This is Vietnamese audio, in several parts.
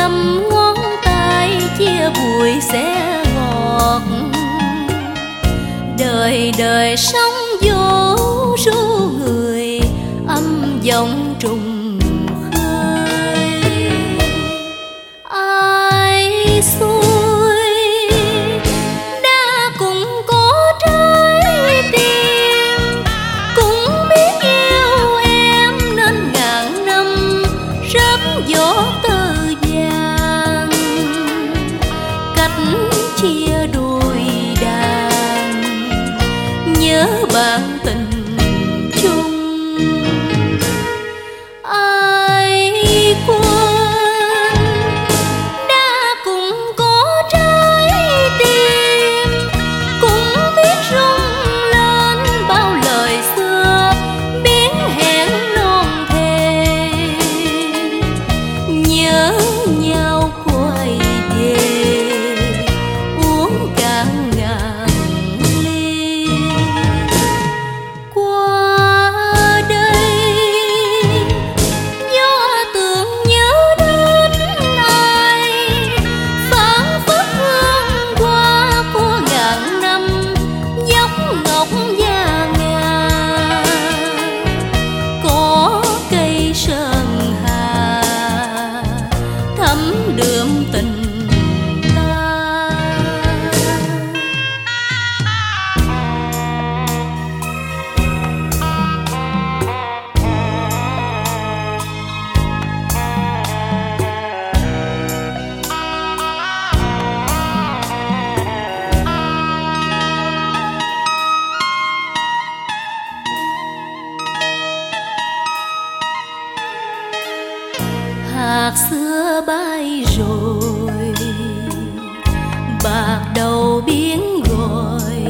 năm ngón tay chia bụi sẽ ngọt. Đời đời sống vô ru người, âm vọng trùng khơi. Ai xuôi đã cùng có trái tim, cũng biết yêu em nên ngàn năm rớt gió tơ vàng. Cách chia đôi đàn, nhớ bạn tình chung. Ai quên đã cùng có trái tim, cũng biết rung lên bao lời xưa biến hẹn non thề. Nhớ nhau quay về uống cạn ngàn ly. Qua đây gió tưởng nhớ đến ai, phảng phất hương hoa của ngàn năm dốc ngọc da ngà. Có cây sơn hà thấm đượm tình ta. Hạt xưa bay rồi, bạc đầu biến gọi.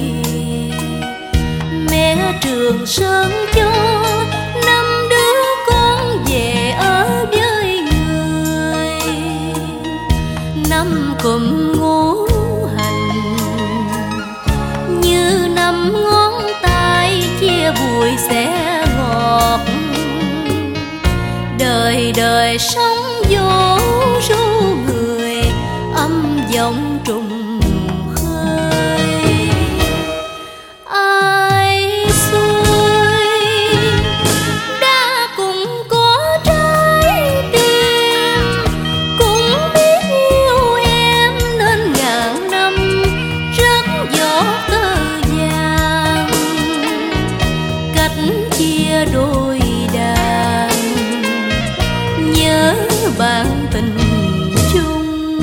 Mẹ Trường Sơn cho năm đứa con về ở với người. Năm cụm ngũ hành như năm ngón tay chia bụi sẽ ngọt. Đời đời sống vô ru người, âm vọng trùng khơi. Ai xuôi đã cùng có trái tim, cũng biết yêu em nên ngàn năm rớt gió tơ vàng. Cách chia đôi đàn, nhớ bạn tình chung.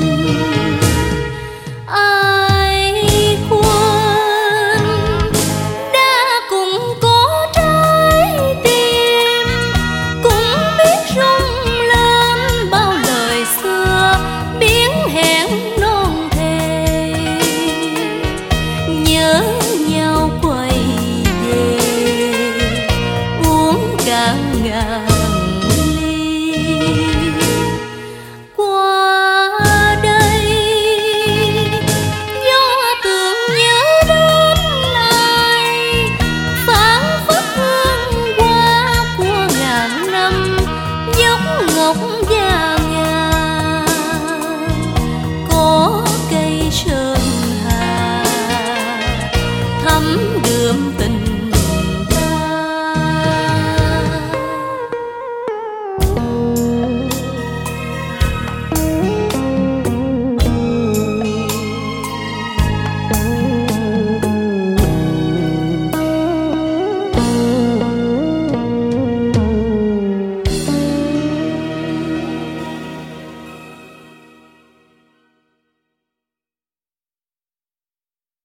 Ai quên đã cùng có trái tim, cũng biết rung lên bao lời xưa biến hẹn non thề. Nhớ nhau quay về uống cạn ngàn ly. Qua đây gió tưởng nhớ đến ai, phảng phất hương hoa của ngàn năm dốc ngọc